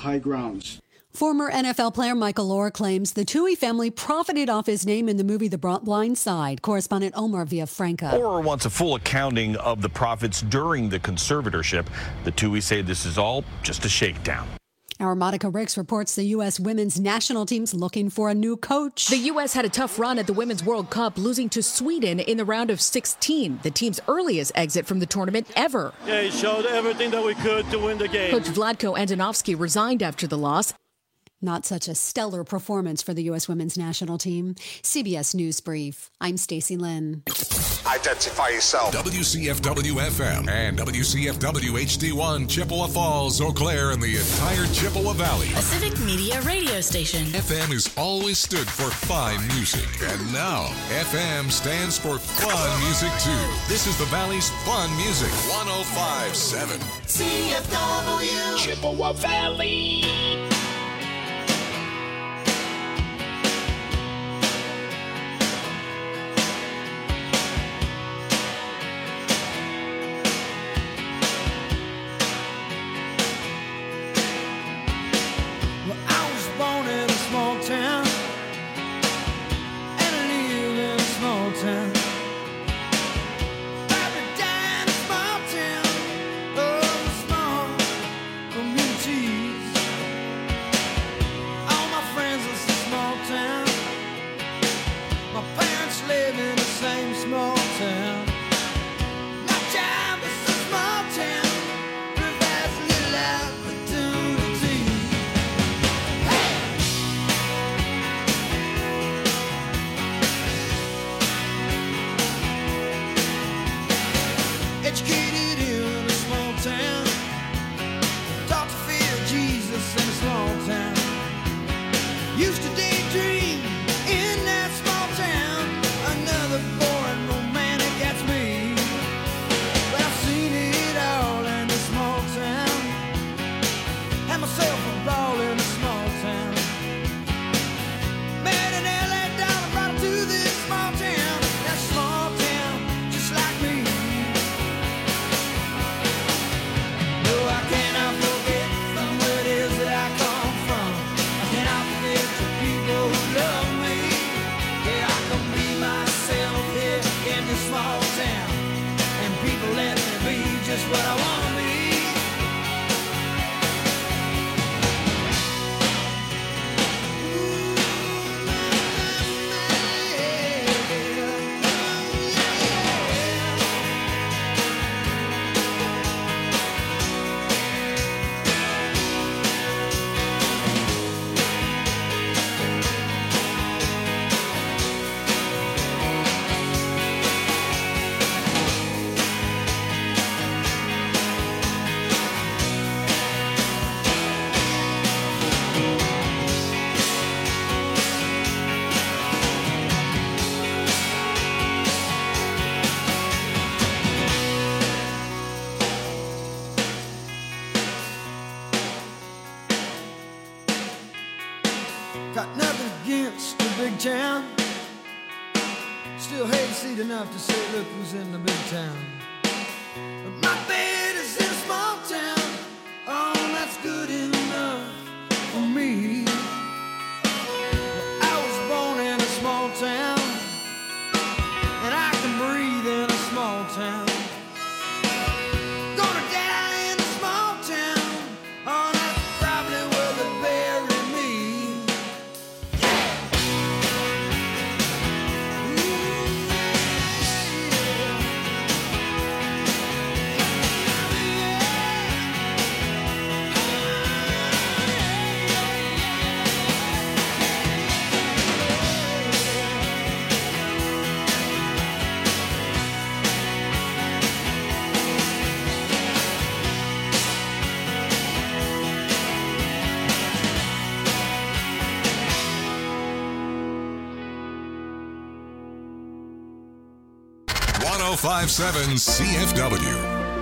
high grounds. Former NFL player Michael Orr claims the Toohey family profited off his name in the movie The Blind Side. Correspondent Omar Villafranca. Orr wants a full accounting of the profits during the conservatorship. The Toohey say this is all just a shakedown. Our Monica Ricks reports the U.S. women's national team's looking for a new coach. The U.S. had a tough run at the Women's World Cup, losing to Sweden in the round of 16, the team's earliest exit from the tournament ever. Yeah, he showed everything that we could to win the game. Coach Vlatko Andonovski resigned after the loss. Not such a stellar performance for the U.S. women's national team. CBS News Brief. I'm Stacey Lynn. Identify yourself. WCFW-FM and WCFW-HD1, Chippewa Falls, Eau Claire, and the entire Chippewa Valley. A Civic Media radio station. FM has always stood for fine music. And now, FM stands for fun music, too. This is the Valley's fun music. 105.7. CFW. Chippewa Valley. Got nothing against the big town. Still hate to see it enough to say, look who's in the big town. But my bed is in a small town. Oh, that's good enough for me. Well, I was born in a small town, and I can breathe in a small town. Gonna die in a small town. Oh, that's probably where they bury me. .105.7 CFW.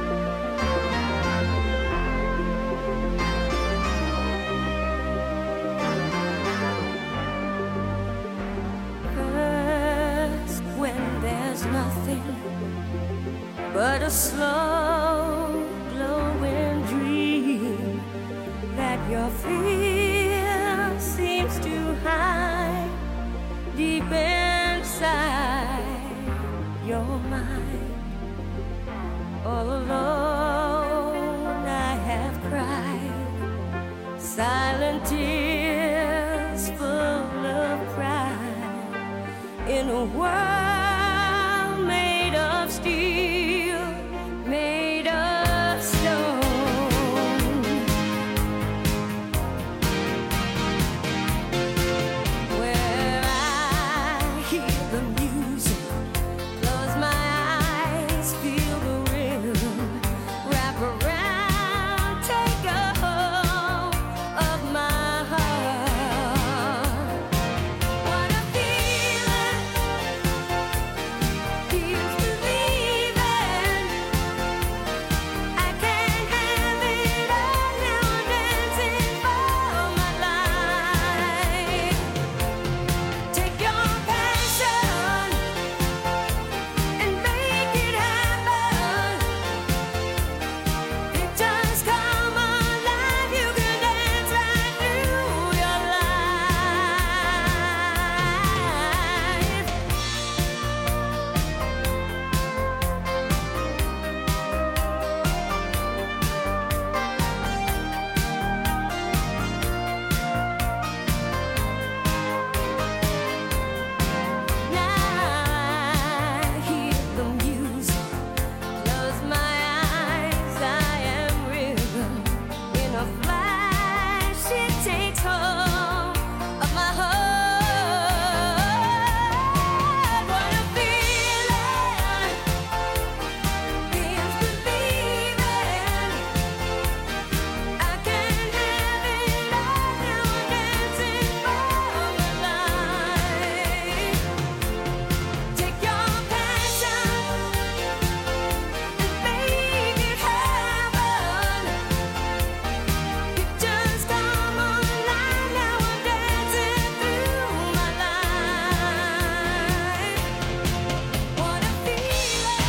First, when there's nothing but a slow glowing dream that you're fear seems to hide deep inside your mind. All alone I have cried silent tears full of pride in a world made of steel, made of stone. Where I hear the music, close my eyes, feel the rhythm, wrap around, take a hold of my heart. What a feeling, feels believing. I can't have it all now, I'm dancing for my life. Take your passion and make it happen. It just come alive, you can dance right through your Now I hear the music, close my eyes, I am rhythm. In a flash, it takes hold of my heart. What a feeling, feels believing. I can't have it all now, I'm dancing for my life. Take your passion and make it happen. It just come alive now, I'm dancing through my life. What a feeling.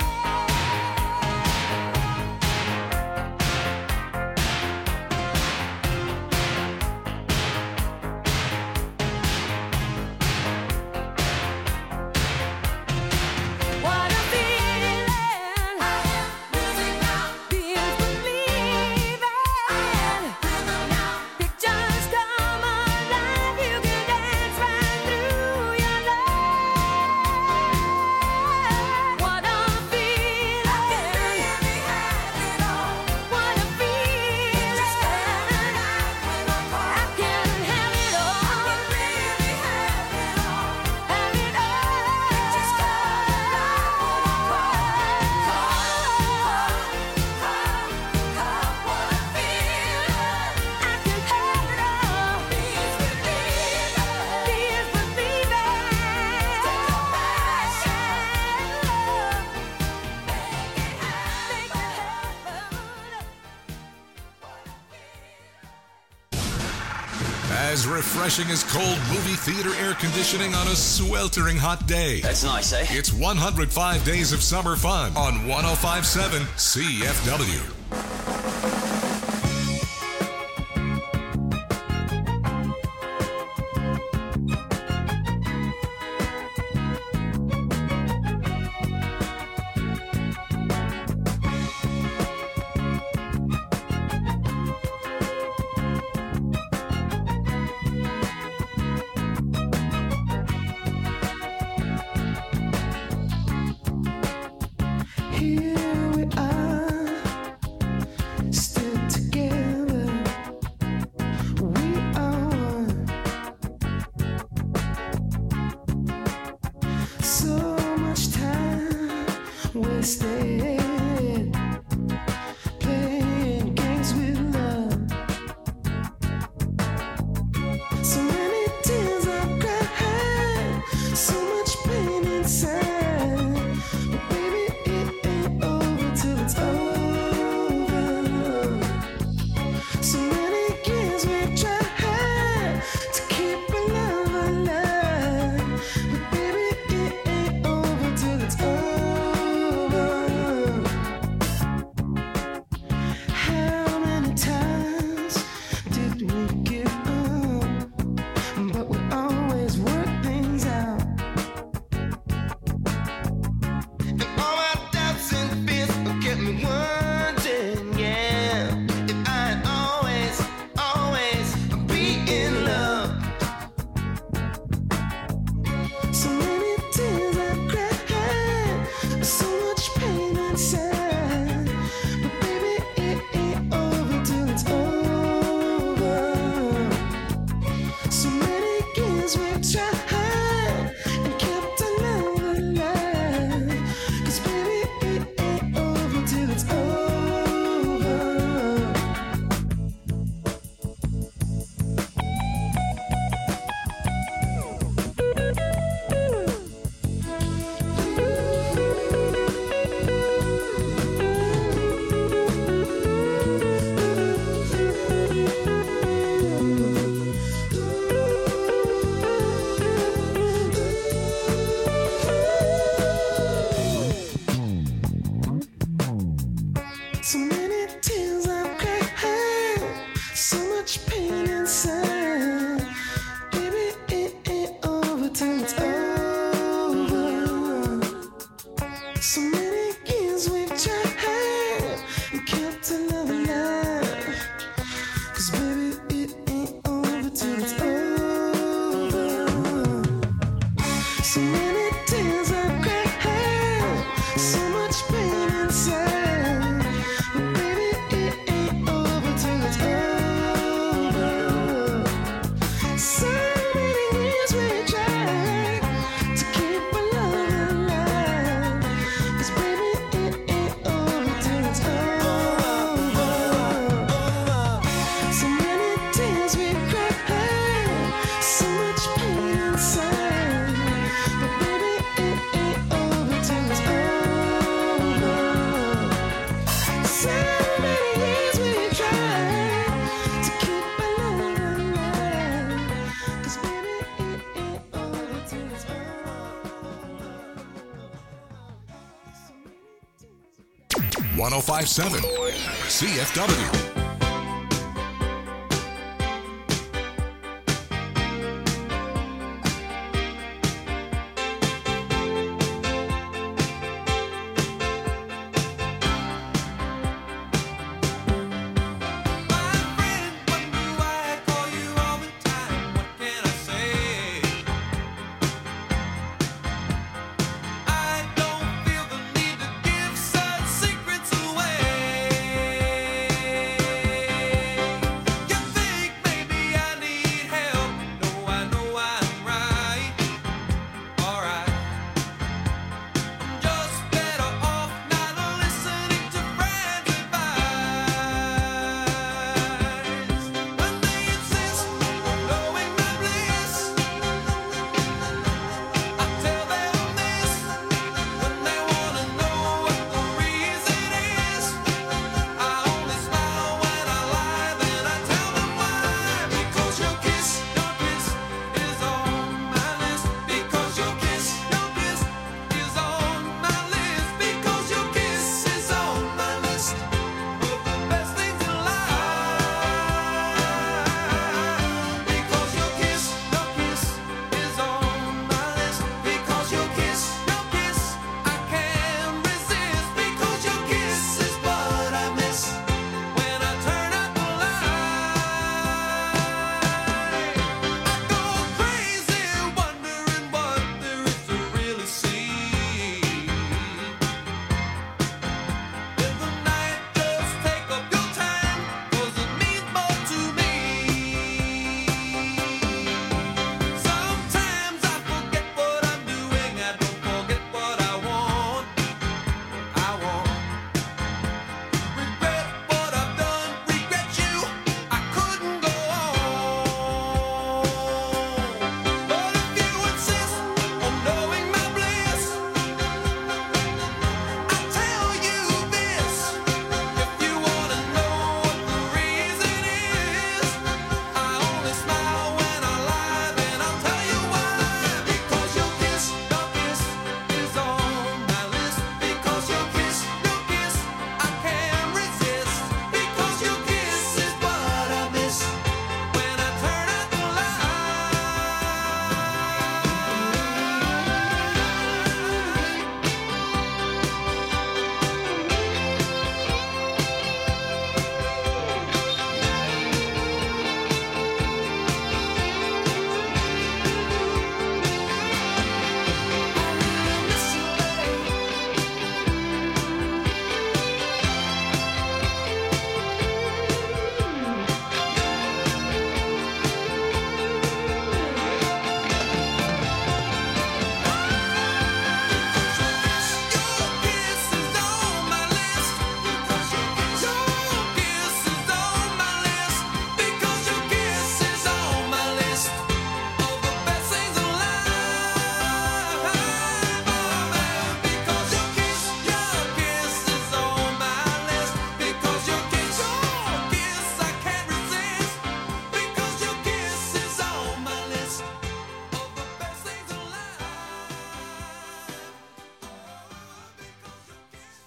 What a feeling. I am losing now. Feels believing. It just come alive. You can dance right through your life. What a feeling. I can really have it all. What a feeling. I can have it all. I can really have it all. Have it all. It just come alive. What a feeling. I can have it all. Feels believing. Take your passion. Make it happen. As refreshing as cold movie theater air conditioning on a sweltering hot day. That's nice, eh? It's 105 days of summer fun on 105.7 CFW. Here we are, still together. We are one. So much time wasted playing games with love. So many tears I've cried, so much pain inside. But baby, it ain't over till it's over. So many years we tried to keep our love alive. But baby, it ain't over till it's over. How many times did we much pain inside. Baby, it ain't over till it's over. So many years we've tried and kept another life. 'Cause baby, it ain't over till it's over. So many tears I've cried, so much pain inside. But baby, it ain't over till it's over. So many years we tried to keep our love alive. 'Cause baby, it ain't over till it's over. So many tears we cried, so much pain inside. But baby, it ain't over till it's over. So many years we tried to keep our love alive. 'Cause baby, it ain't over till it's over. 1057 CFW.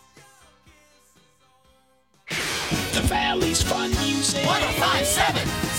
The Valley's fun music. 1057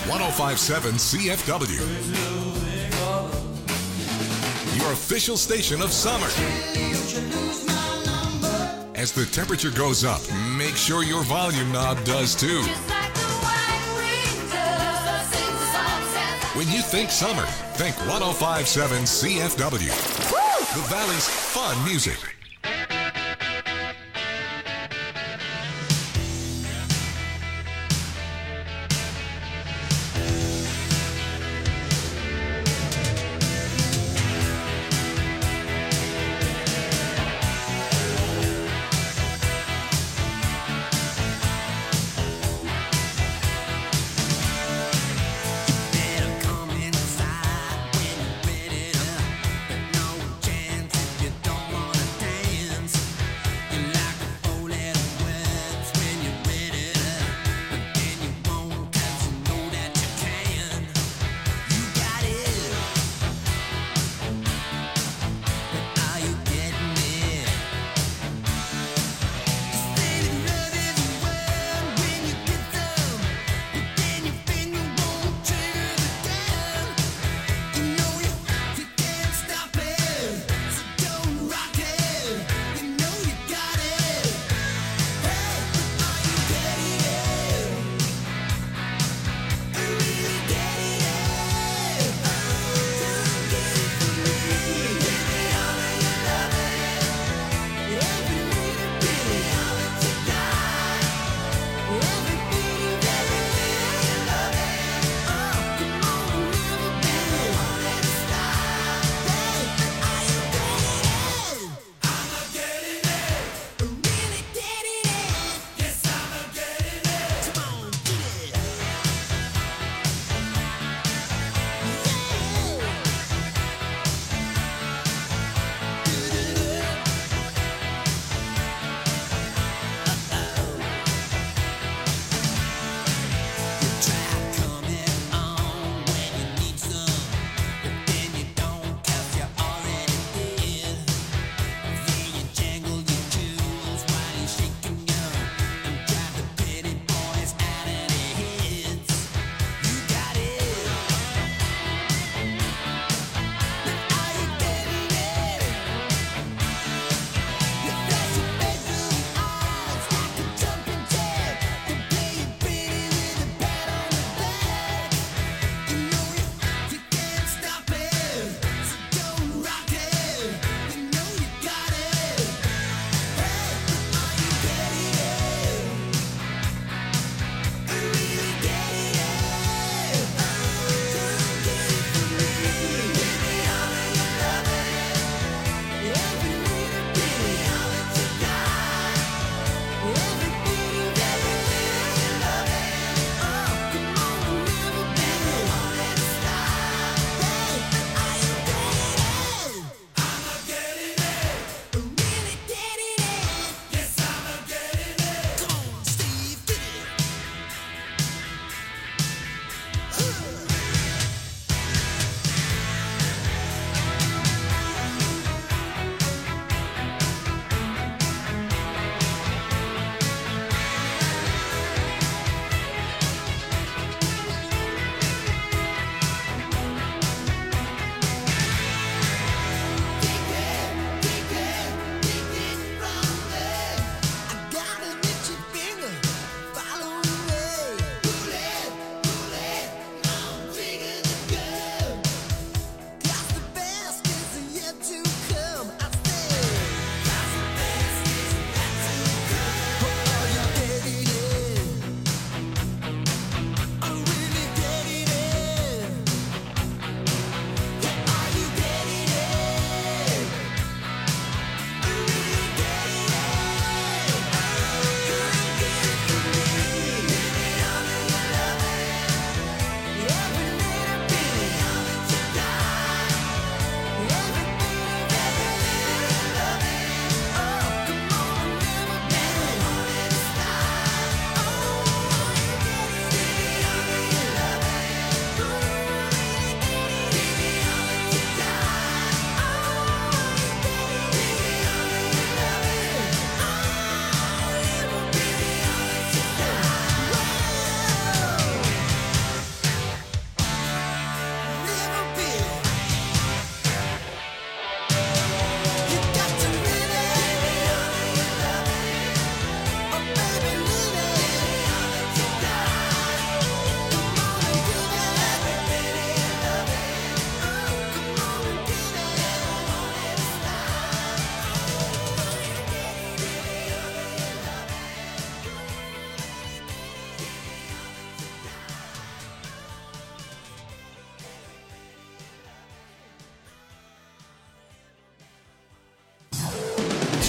1057 CFW. Your official station of summer. As the temperature goes up, make sure your volume knob does too. When you think summer, think 1057 CFW. The Valley's fun music. Come inside when you're ready to, but no chance if you don't wanna dance.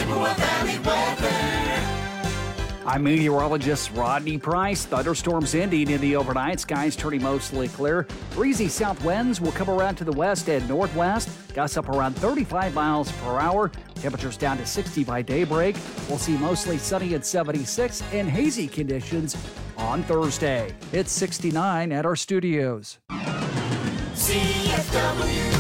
Chippewa Valley weather. I'm meteorologist Rodney Price. Thunderstorms ending in the overnight. Skies turning mostly clear. Breezy south winds will come around to the west and northwest. Gusts up around 35 miles per hour. Temperatures down to 60 by daybreak. We'll see mostly sunny at 76 and hazy conditions on Thursday. It's 69 at our studios. CFW.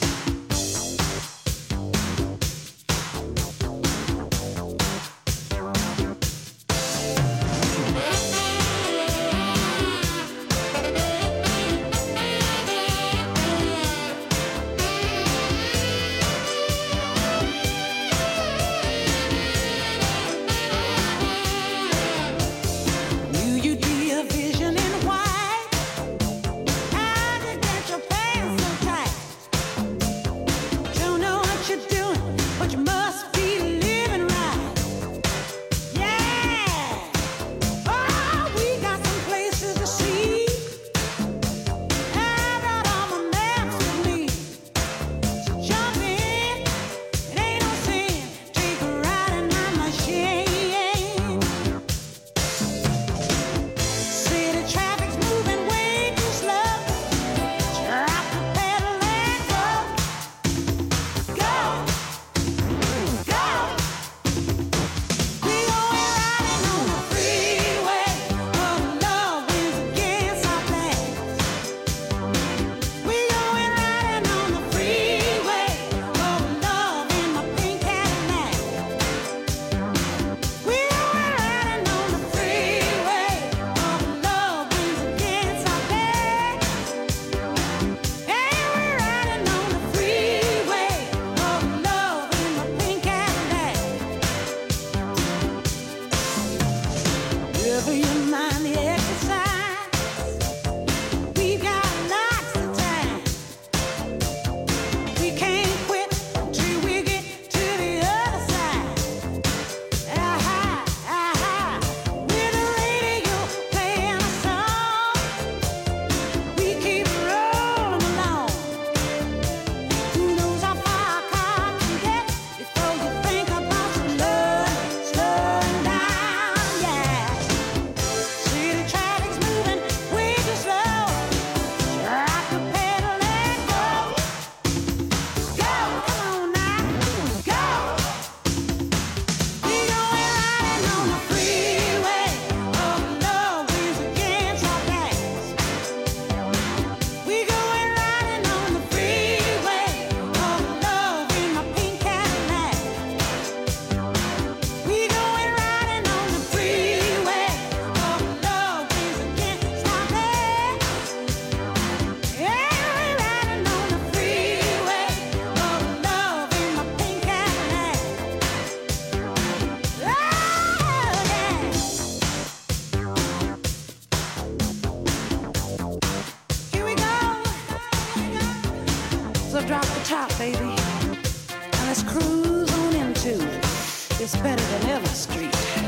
So drop the top, baby, and let's cruise on into it. It's better than ever street.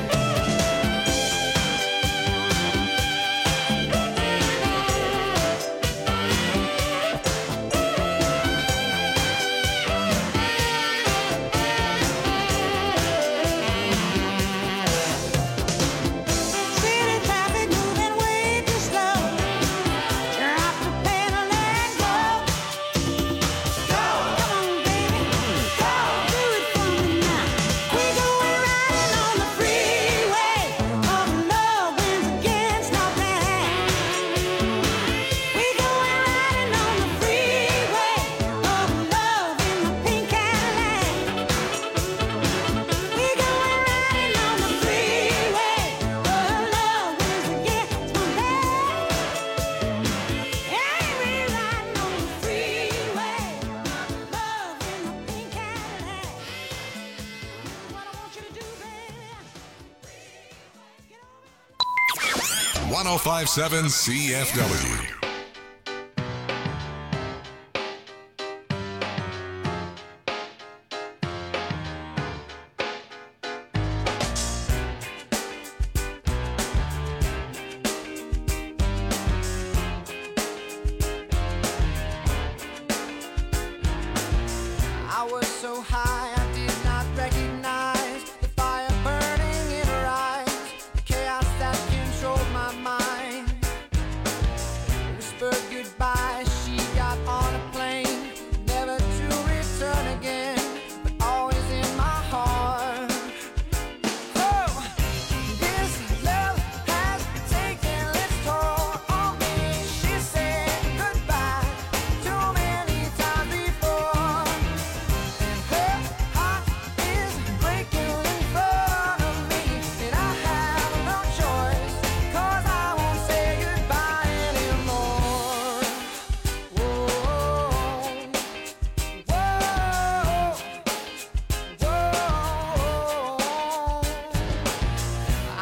.105.7 CFW. I was so high I did not recognize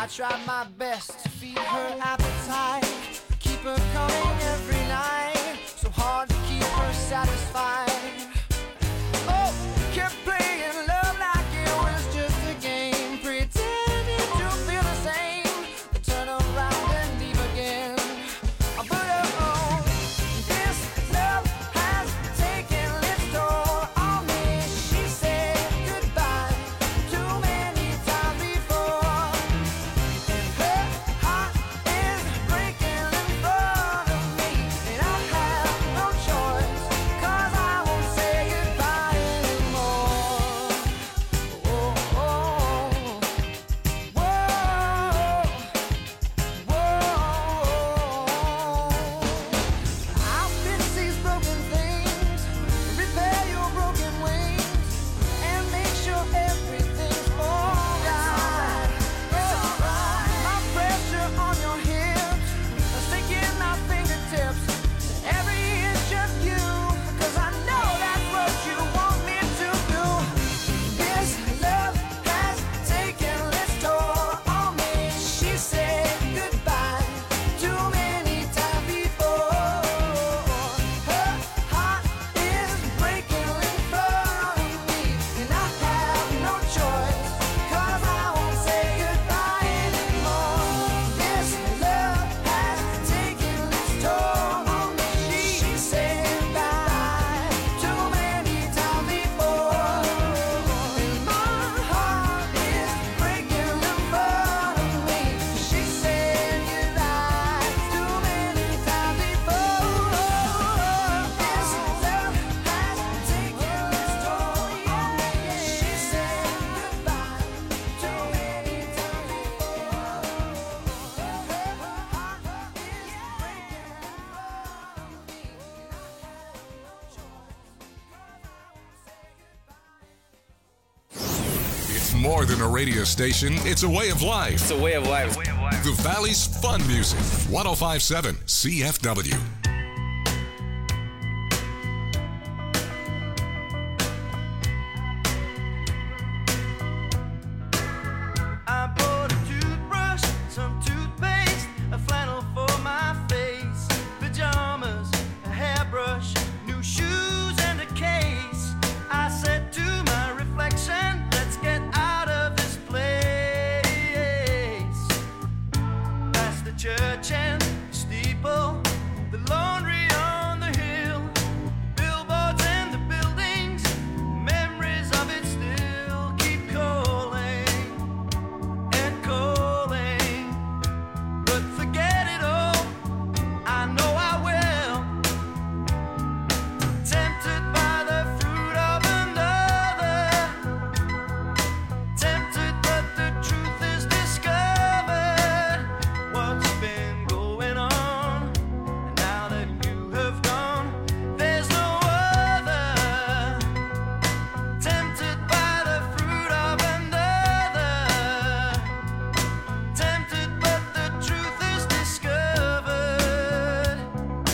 I tried my best to feed her appetite, keep her coming every night, so hard to keep her satisfied. Oh, kept playing love like it was just a game, pretending to feel the same, then turn around and leave again. But oh, this love has taken its toll on me. She said goodbye too many times before, and her heart is breaking in front of me, and I have no choice, 'cause I won't say goodbye anymore. Oh, oh, whoa, I'll fix these broken things, repair your broken wings, and make sure everything's alright. My pressure on your hips, sticking my fingertips to every inch of you, 'cause I know that's what you want me to do. This love has taken its toll on me. She said goodbye too many times before. Her heart is breaking in front of me, and I have no choice, 'cause I won't say goodbye anymore. This love has taken its toll on me. She said goodbye too many times before, and my heart is breaking in front of me. She said goodbye too many times before. This love has taken its toll on me. She said goodbye too many times before. It's more than a radio station, it's a way of life. It's a way of life. The Valley's Fun Music, 1057 CFW. I bought a toothbrush, some toothpaste, a flannel for my face, pajamas, a hairbrush, new shoes, and a case. I said to my reflection, let's get out of this place. Past the church and the steeple, the laundry on the hill, billboards and the buildings, memories of it still keep calling and calling, but forget it all, I know I will. Tempted by the fruit of another, tempted but the truth is discovered. What's been going on, and now that you have gone, there's no other. Tempted by the fruit of another, tempted but the truth is discovered.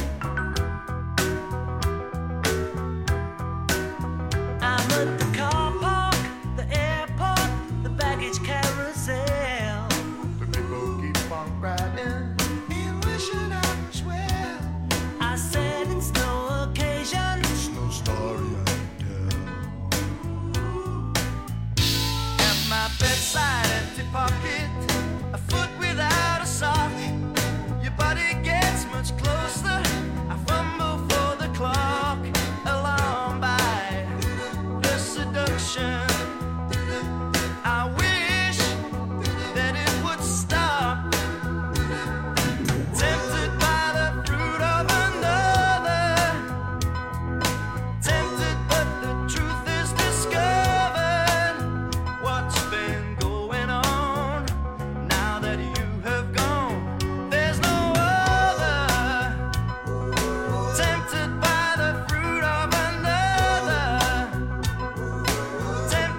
I'm at the car park, the airport, the baggage carousel. The people keep on riding and wishing I was well. I said it's no occasion, it's no story I can tell. At my bedside, empty pocket, a foot without a sock. Your body gets much closer. I fumble for the clock, alarmed by the seduction. I wish that it would stop. Tempted by the fruit of another, tempted but the truth is discovered. What's been going on, now that you have gone, there's no other. Tempted by the fruit of another, tempted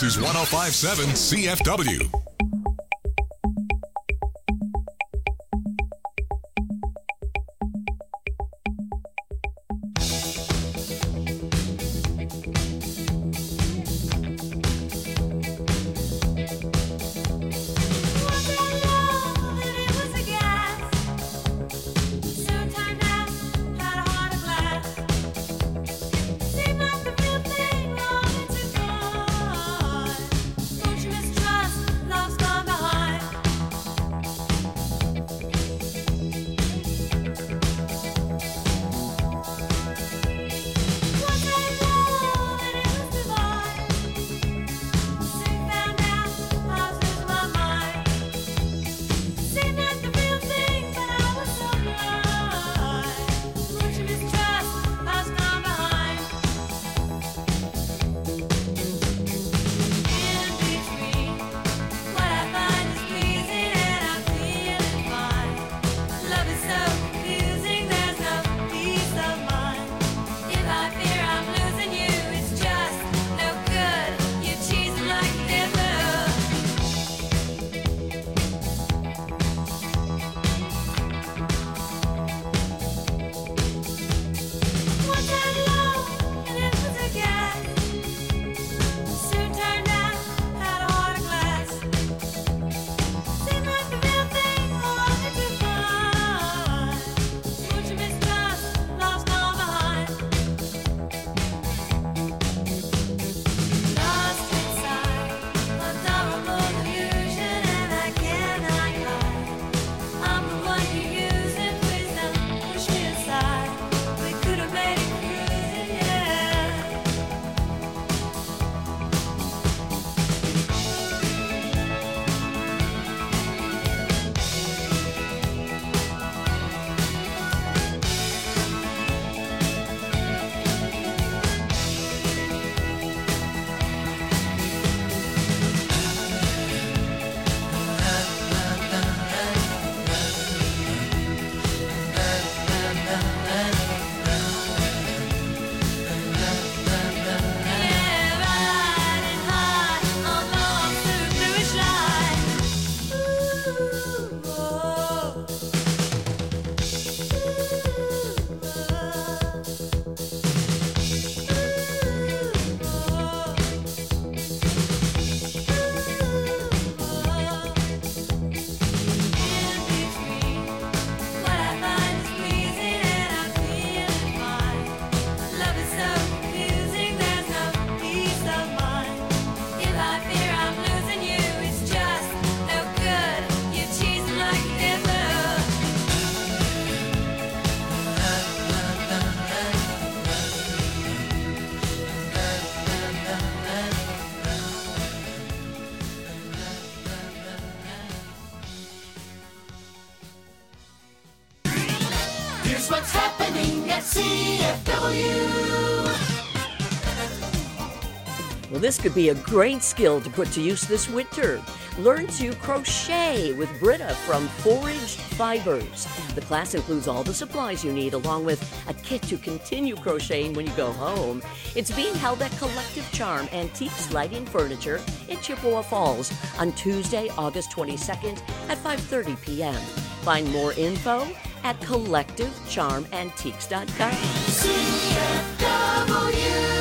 This is 105.7 CFW. what's happening at CFW. Well, this could be a great skill to put to use this winter. Learn to crochet with Britta from Foraged Fibers. The class includes all the supplies you need, along with a kit to continue crocheting when you go home. It's being held at Collective Charm Antiques Lighting Furniture in Chippewa Falls on Tuesday, August 22nd at 5:30 p.m. Find more info at collectivecharmantiques.com. CFW.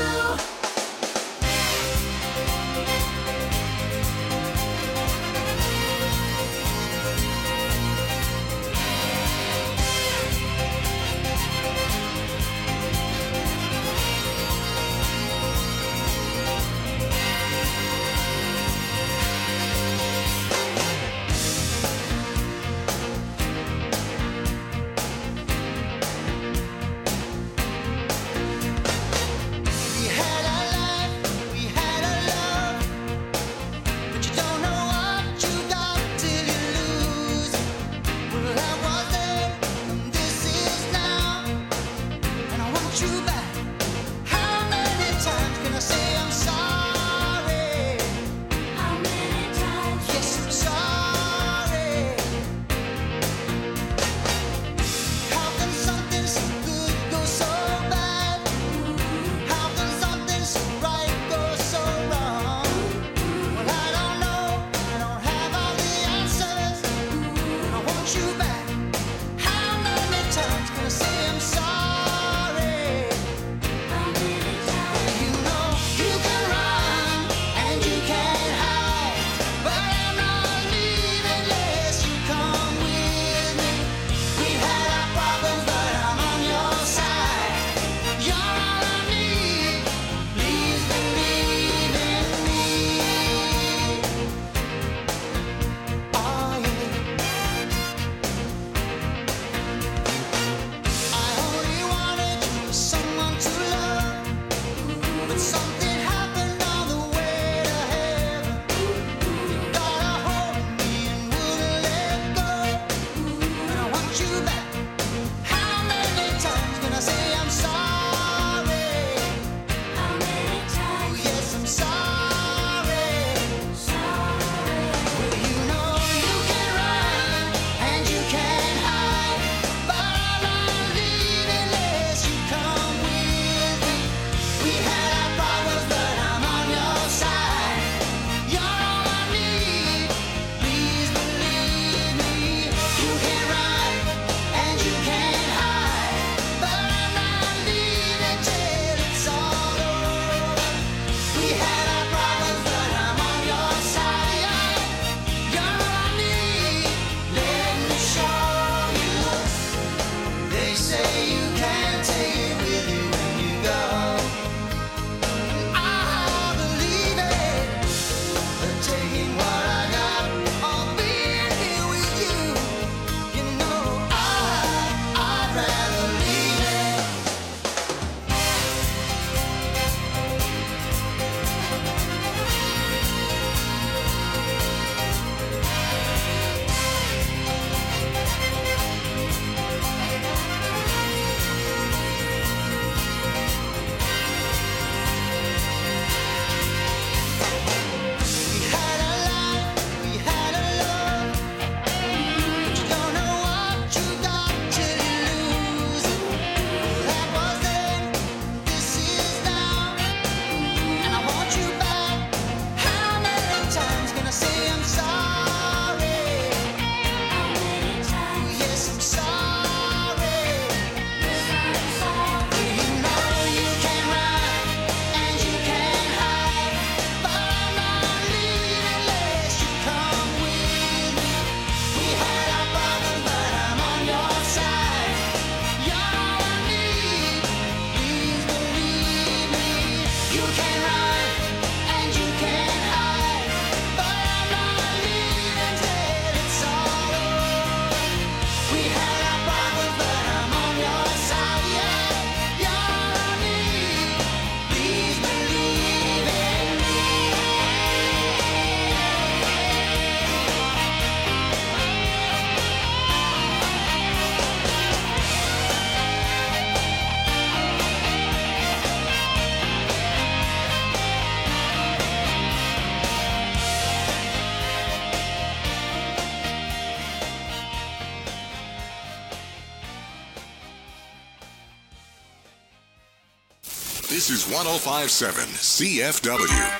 This is 105.7 CFW.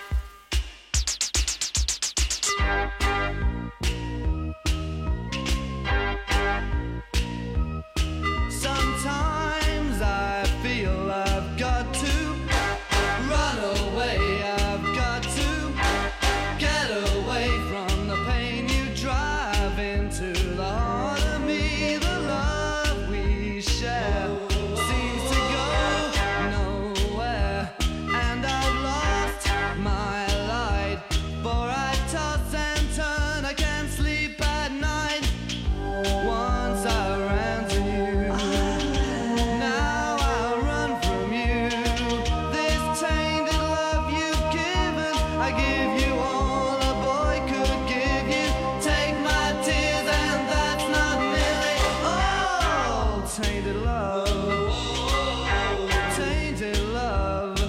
Sometimes I feel I've got to run away. I've got to get away from the pain you drive into the heart of me. The love we share seems to go nowhere, and I've lost my light. For I toss and turn, I can't sleep at night. Once I ran to you, now I run from you. This tainted love you've given, I give you all a boy could give you. Take my tears and that's not nearly all. Tainted love, tainted love.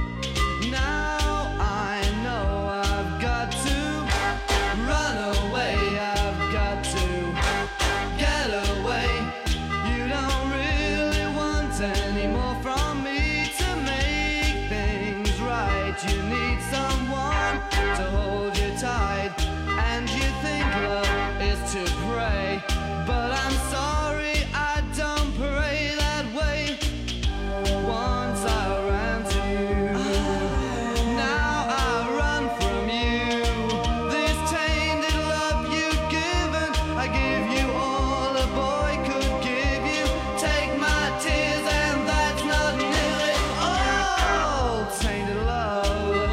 Now I know I've got to run away. I've got to get away. You don't really want any more from me to make things right. You need someone to hold you tight, and you think love is to pray, but I'm sorry, I don't pray that way. Once I ran to you, now I run from you. This tainted love you've given, I give you all a boy could give you. Take my tears and that's not nearly all. Tainted love,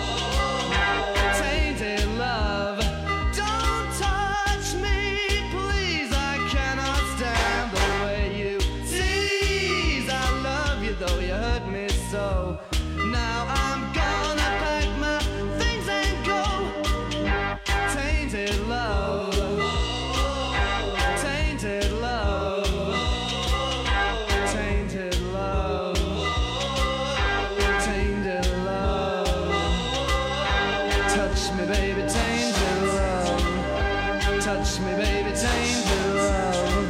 tainted love. Don't touch me, please. I cannot stand the way you tease. I love you though you hurt me so. Now I'm gonna pack my things and go. Tainted love, tainted love, tainted love, tainted love. Touch me, baby, tainted love. Touch me, baby, tainted love.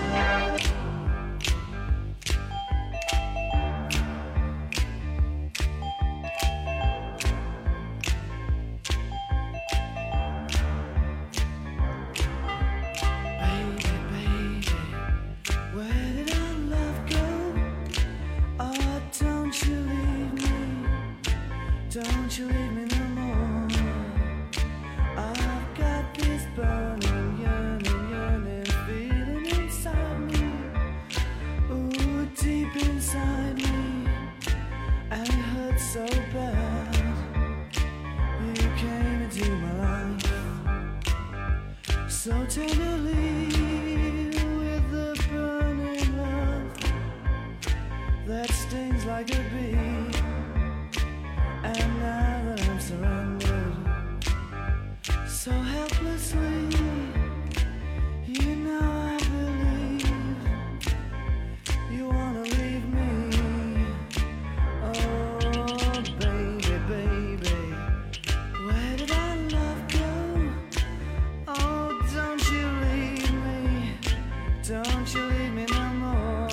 Baby, baby, where did our love go? Oh, don't you leave me. Don't you leave me no more. I've got this burning, yearning, yearning feeling inside me. Ooh, deep inside me. And it hurts so bad. You came into my life so tenderly, with the burning love that stings like a bee. And now that I'm surrendered so helplessly, you know I believe you wanna leave me. Oh, baby, baby, where did our love go? Oh, don't you leave me. Don't you leave me no more.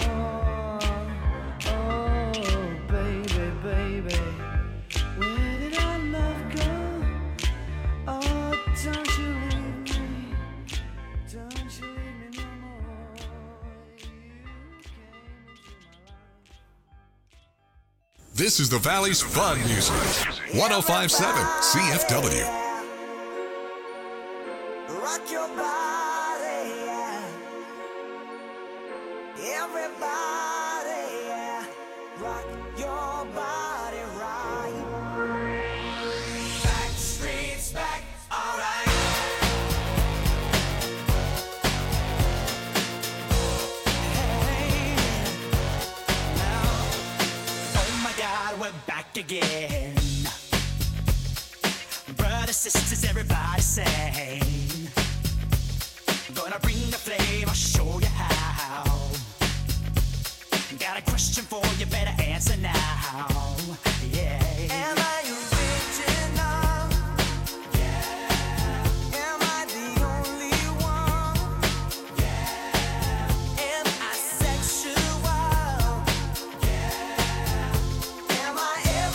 Oh, baby, baby, where did our love go? Oh, don't you leave me. Don't you leave me no more. You came into my life. This is the Valley's Fun Music. 105.7 CFW. Rock your body, yeah. Everybody, yeah. Rock your body right. Back streets back, alright. Hey, now, oh my God, we're back again. Brothers, sisters, everybody sing. Gonna bring the flame, I'll show you how. Got a question for you, better answer now. Yeah. Am I original? Yeah. Am I the only one? Yeah. Am I sexual? Yeah. Am I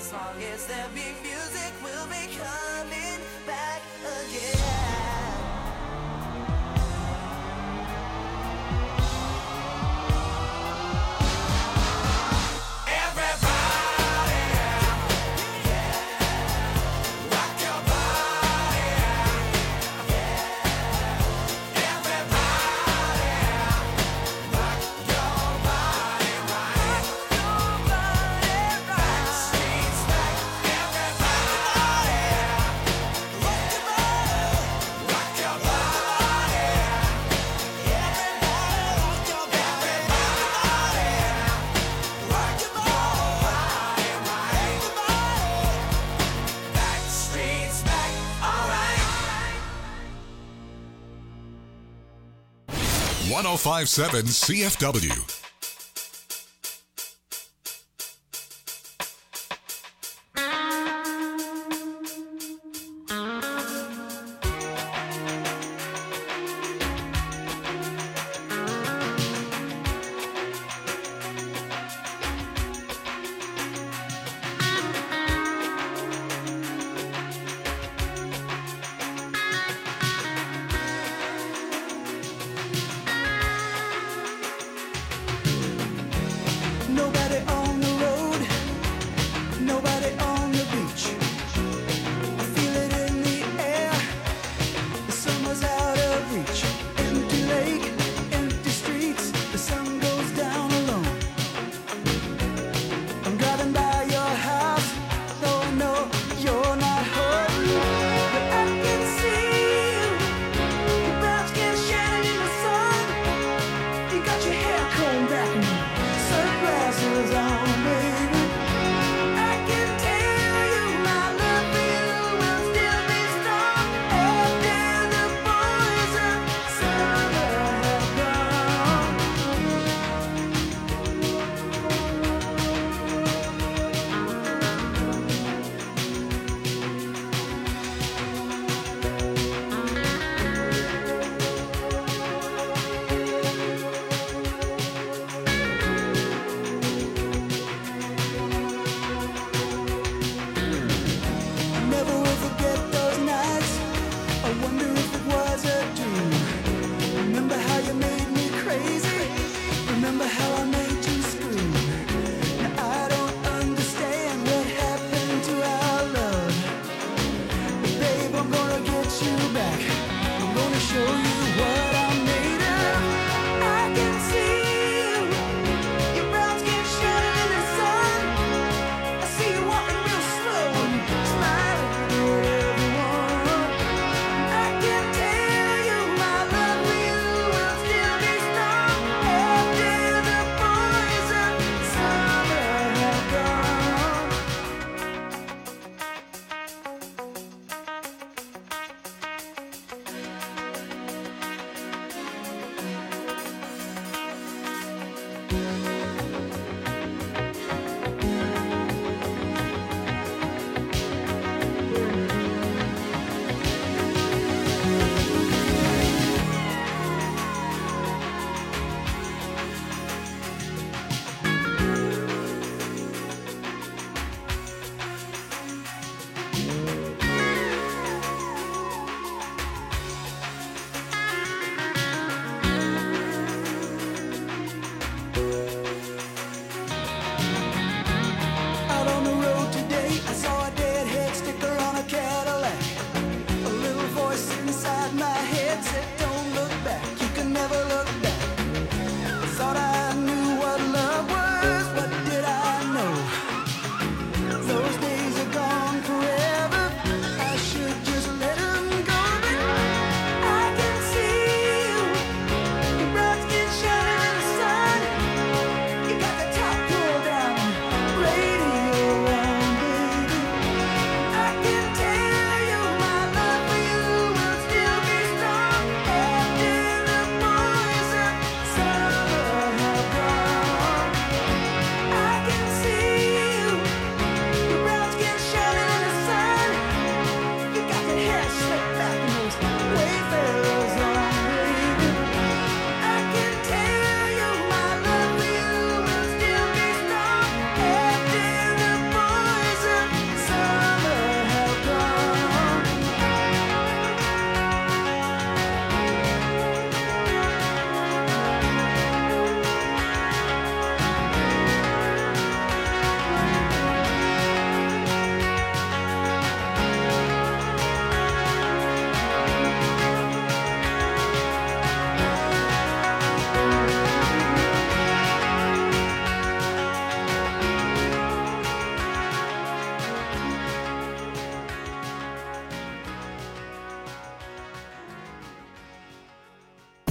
As long as there be music, we'll be coming back again. Backstreet's back, alright. 1057 CFW.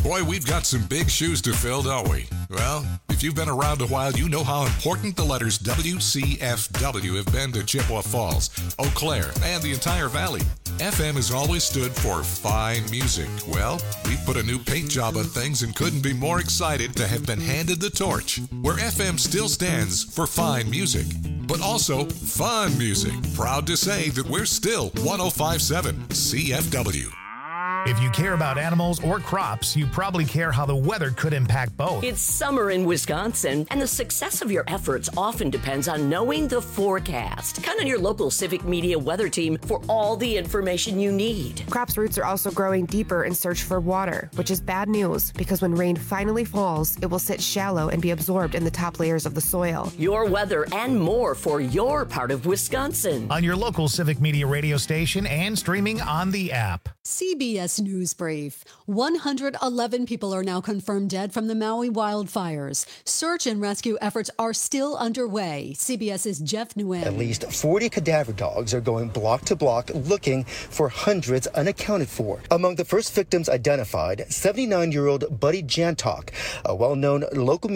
Boy, we've got some big shoes to fill, don't we? Well, if you've been around a while, you know how important the letters WCFW have been to Chippewa Falls, Eau Claire, and the entire valley. FM has always stood for fine music. Well, we put a new paint job on things and couldn't be more excited to have been handed the torch, where FM still stands for fine music, but also fun music. Proud to say that we're still 105.7 CFW. If you care about animals or crops, you probably care how the weather could impact both. It's summer in Wisconsin, and the success of your efforts often depends on knowing the forecast. Count on your local Civic Media weather team for all the information you need. Crops' roots are also growing deeper in search for water, which is bad news because when rain finally falls, it will sit shallow and be absorbed in the top layers of the soil. Your weather and more for your part of Wisconsin. On your local Civic Media radio station and streaming on the app. CBS News Brief. 111 people are now confirmed dead from the Maui wildfires. Search and rescue efforts are still underway. CBS's Jeff Nguyen. At least 40 cadaver dogs are going block to block looking for hundreds unaccounted for. Among the first victims identified, 79-year-old Buddy Jantok, a well-known local